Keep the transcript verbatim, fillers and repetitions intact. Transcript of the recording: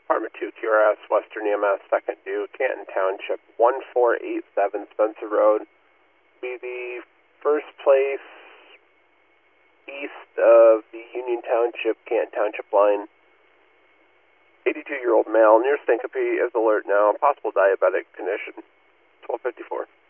Department two Q R S, Western E M S, second due, Canton Township, one four eight seven Spencer Road. Be the first place east of the Union Township, Canton Township line. eighty-two-year-old male, near syncope, is alert now, possible diabetic condition, twelve fifty-four.